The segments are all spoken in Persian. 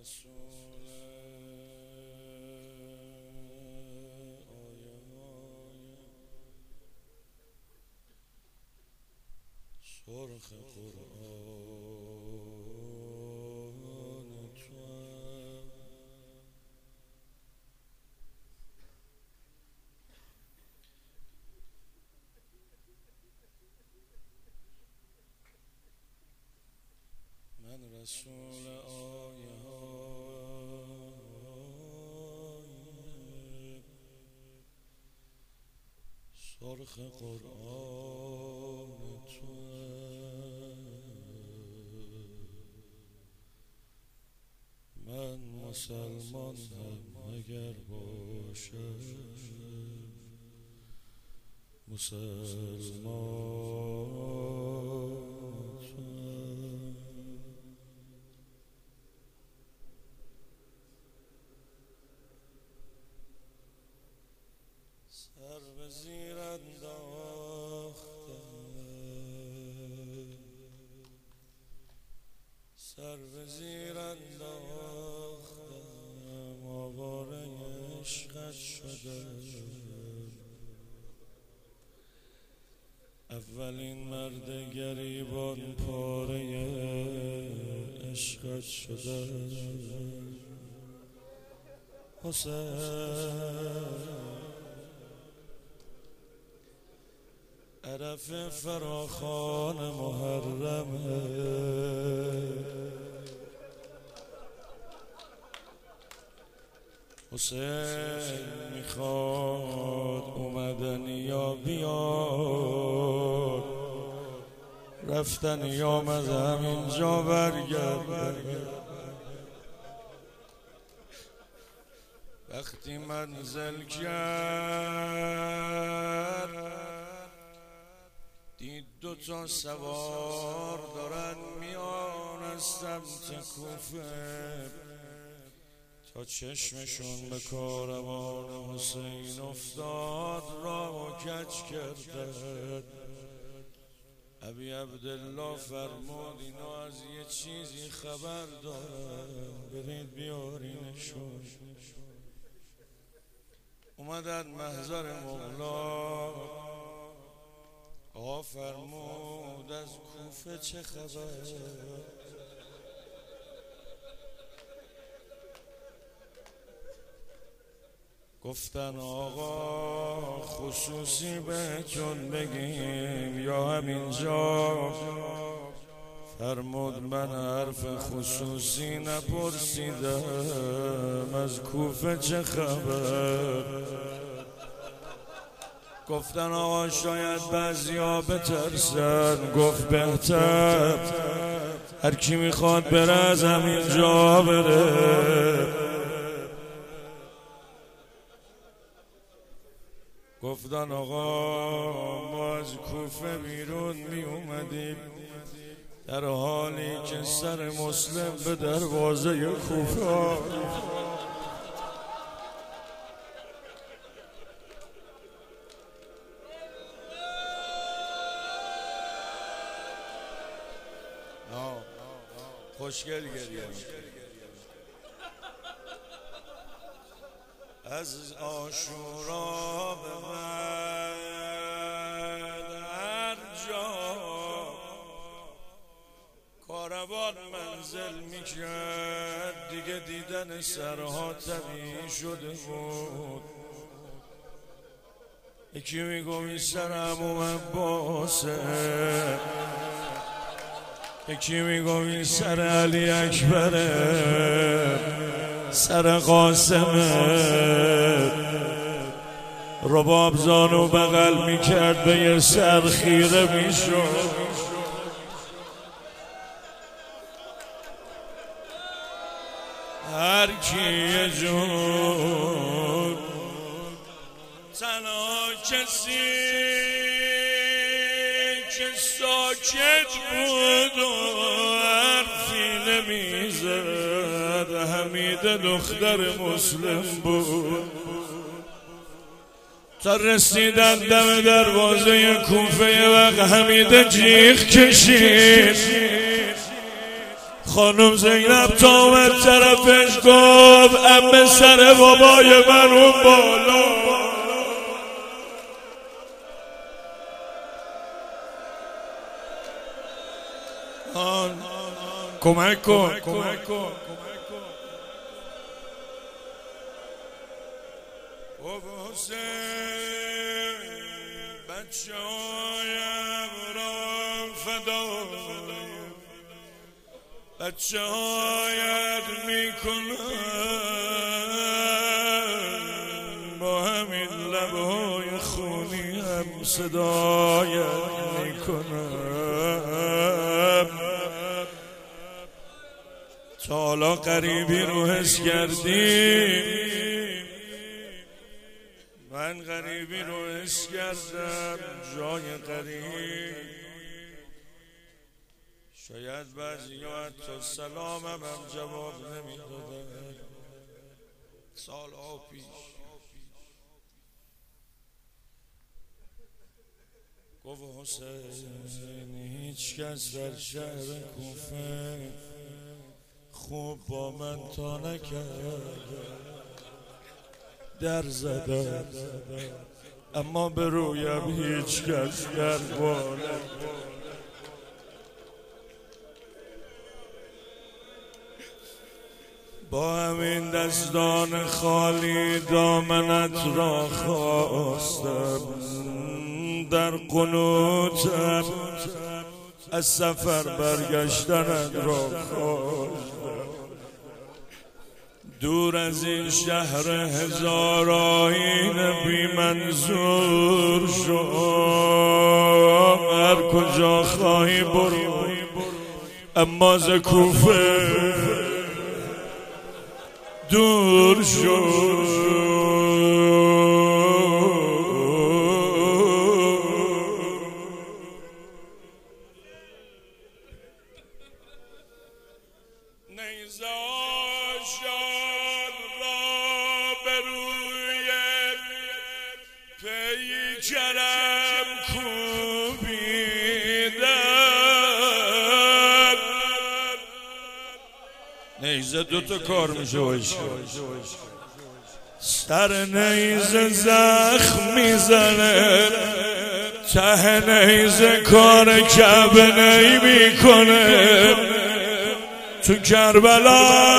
رسول آیه سرخ قرآن توام من رسول آیه سرخ قرآن توام من مسلمان هم اگر باشم مسلمان توام سر به زیر انداختم سر به زیر انداختم آواره عشقت شدم اولین مرد گریبان پاره عشقت شدم حسین عرف فراخان محرمه حسین میخواد اومدن یا بیاد رفتن یا آمد همینجا برگرد وقتی منزل کرد دید دوتا سوار دارن میان از سمت کوفه تا چشمشون به کاروان حسین افتاد راه و کج کردن ابی عبدالله فرمود اینا از یه چیزی خبر دارن برید بیارینشون اومدن محضر مولا آقا فرمود از کوفه چه خبر گفتن آقا خصوصی بهتون بگیم یا همینجا فرمود من حرف خصوصی نپرسیدم از کوفه چه خبر گفتن آقا شاید بعضیا بترسن گفت بهتر هر کی میخواد بره از همینجا بره گفتن آقا ما از کوفه بیرون می اومدیم در حالی که سر مسلم به دروازه کوفه خوشگل گریه از عاشورا به بعد هر جا کاروان منزل میکرد دیگه دیدن سرها طبیعی شده بود یکی میگم این سر عموم عباسه یکی میگم این سر علی اکبره سر قاسمه رباب زانو بغل میکرد به یه سر خیره میشد هر کی یه جون تنها کسی که ساکت بود و حرفی نمیزد حمیده دختر مسلم بود تا رسیدن دم دروازه کوفه وقت حمیده جیغ کشید خانم زینب تا اومد طرفش گفت عمه سر بابای من اون بالا. کمک کن حسین بچه هایم را فدایم بچه هایت میکنم با همین لبهای خونی هم صدایت میکنم. تا حالا غریبی رو حس کردی؟ من غریبی رو حس کردم، جای غریب. شاید بعضی‌ها حتی سلامم هم جواب نمیدادن. سالها پیش گفت حسین هیچ کس در شهر کوفه خوب با من تا نکرد. در زدم اما به رویم هیچ کس در بالد. با همین دستان خالی دامنت را خواستم، در قنوتم از سفر برگشتنت را خواستم. دور از این شهر هزار آیین بی منظور شو، هر کجا خواهی برو اما ز کوفه دور شو. پیکرم کوبیدم. نیزه دوتا کار میشه باشه. سر نیزه زخم میزنه، ته نیزه کار کعبه نمیکنه. تو کربلا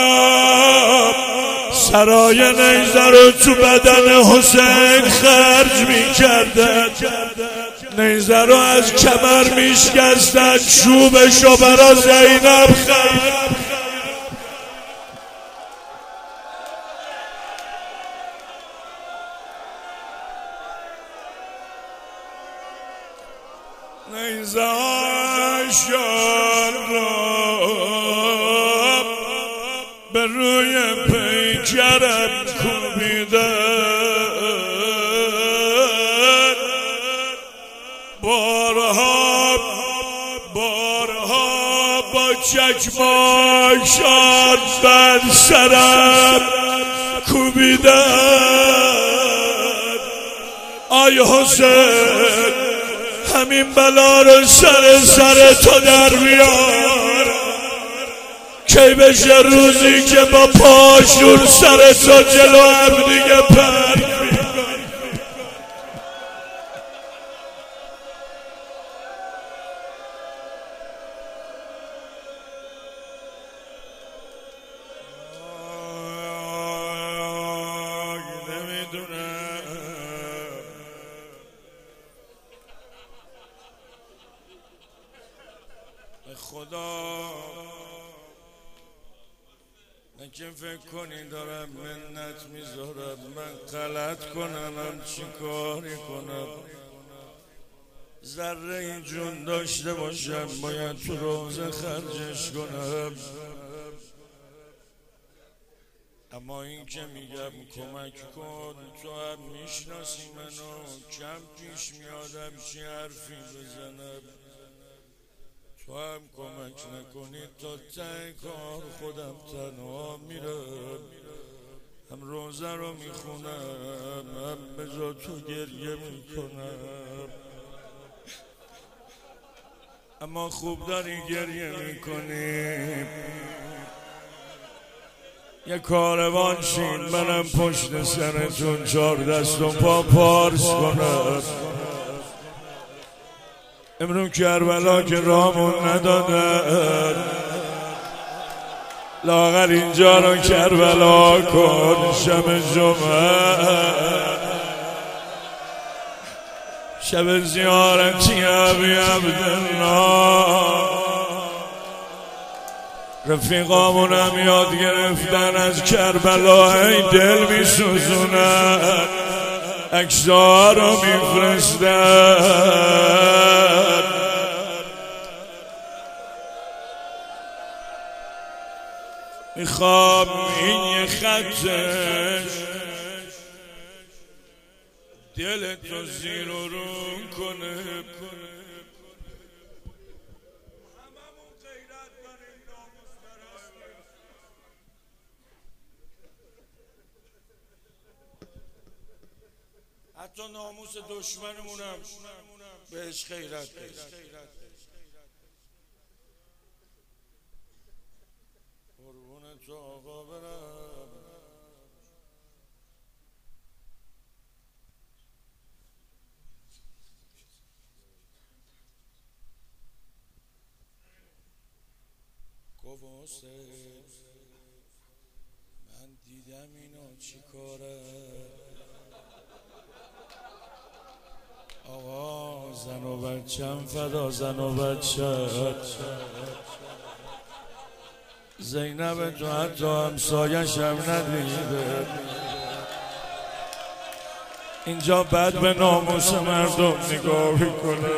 سرای نیزه رو تو بدن حسین خرج میکردن، نیزه رو از کمر میشکستن، چوبشو برا زینب خرج. نیزه آشان رو به روی پیکرم کوبیدن. بارها با چکماشان بر سرم کوبیدن. آی حسین همین بلا رو سر تو در بیار، کی بشه روزی که با پاشون سر تو جلو هم دیگه پر خدا نکه فکر کنی دارم منت میذارم، من غلط کنم چی کاری کنم؟ ذره این جون داشته باشم باید تو روزه خرجش کنم. اما این که میگم کمک کن، تو هم میشناسی منو، کم پیش میادم چی حرفی بزنم. تو هم کمک نکنی تا ته کار خودم تنها میرم، هم روزه رو میخونم هم به جا تو گریه میکنم. اما خوب داری گریه میکنی. یه کاروان شین منم پشت سرتون 4 دست و پا پارس کنم. امرو کربلا که رامون ندادن، لاغر اینجا رو کربلا کن. شب جمعه شب زیارتی ابی عبدالله، رفیقامونم یاد گرفتن از کربلا ای دل میسوزونن، عکس‌ها رو میفرستن. میخوام این یه خطش دلتو زیر و رون کنه. حتی ناموس دشمنمونم بهش خیرت بده. قربونت آقا برم. گفته من دیدم اینا چی کاره. آقا زن و بچم فدا زن و بچه، زینب تو حتی همسایش هم ندیده. اینجا بد به ناموس مردم نگاه میکنه،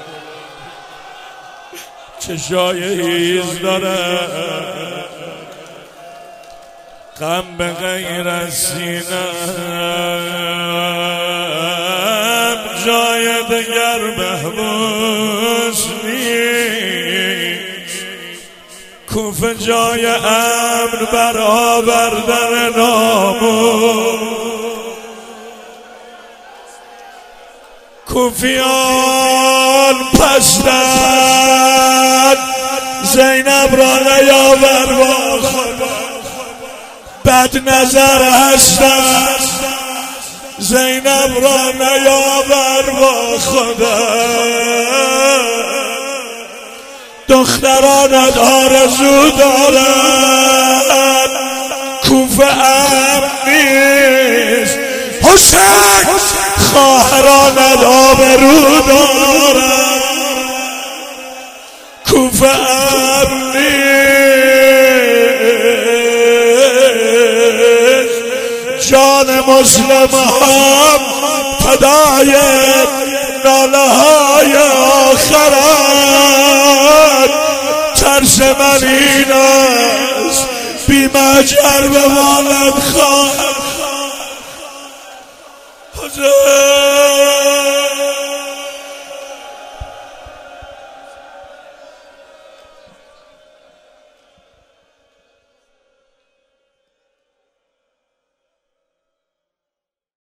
چشای هیز داره، غم به غیر از سینم جای دگر محبوس نیست. کوفه جای امن برآوردن ناموس، کوفیان پستن زینب را نیاور با خدا، بد نظر هستن زینب را نیاور با خدا. دخترانت آرزو دارد کوفه امن نیست. حسین خواهرانت آبرو دارد کوفه امن نیست. جان مسلم هم فدای ناله های آخرت. ترس من این است بی مجر به والد خواهد. حسین